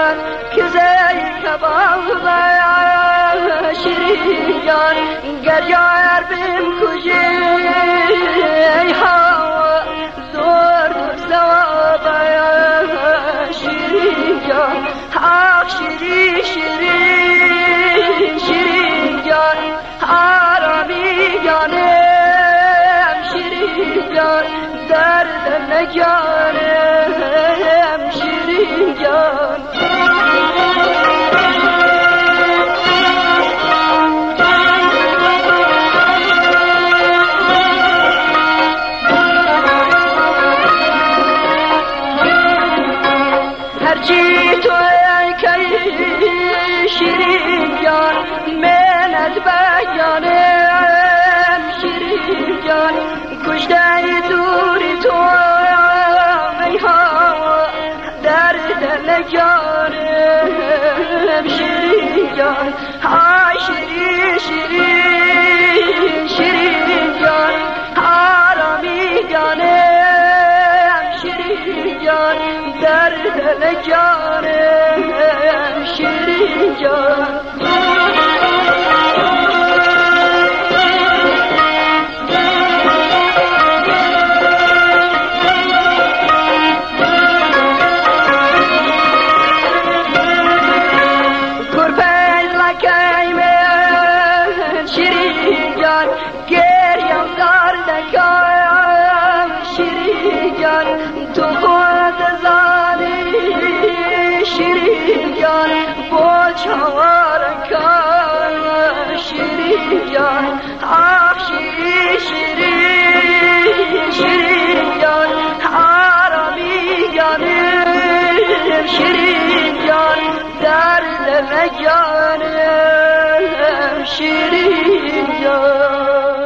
که زی کباب شیرین جان گریار بیم کجی ای هوا زور زواب شیرین جان آخ شیرین شیرین شیرین جان آرامی جانم شیرین جان درد نجانم شیرین جان هرچی تو ای کی شیرین جان منت بیانم شیرین جان کشته دوری تو ای هوا درد نجانم شیرین جان آی شیرین شیرین شیرین جان آرامی جانم شیرین جان درد نجانم شیرین جان تو خود زانی شیرین جان با چارکان شیرین جان آخ شیرین شیرین شیرین جان آرامی جانم شیرین جان درد نجانم شیرین جان